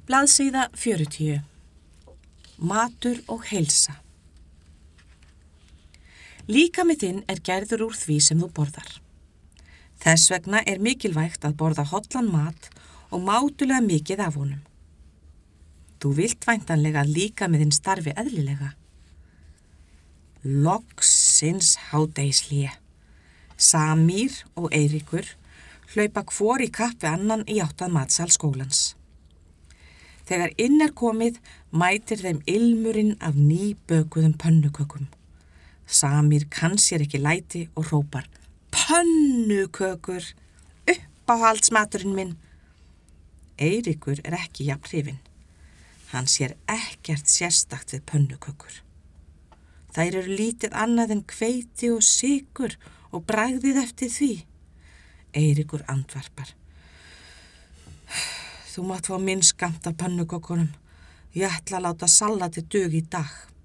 Blaðsíða 40. Matur og heilsa. Líkami þinn er gerður úr því sem þú borðar. Þess vegna er mikilvægt að borða hollan mat og mátulega mikið af honum. Þú vilt væntanlega að líkami þinn starfi eðlilega. Loksins hádegishlé. Samir og Eiríkur hlaupa hvor í kapp við annan í átt að matsal skólans. Þegar inn er komið mætir þeim ilmurinn af nýbökuðum pönnukökum. Samir kann sér ekki læti og hrópar: Pönnukökur, uppáhaldsmaturinn minn. Eiríkur er ekki jafn hrifinn. Hann sér ekkert sérstakt við pönnukökur. Þær eru lítið annað en hveiti og sykur og bragðið eftir því. Eiríkur andvarpar: Þú mátt fá minn skammt af pönnukökunum. Ég ætla að láta salati duga í dag.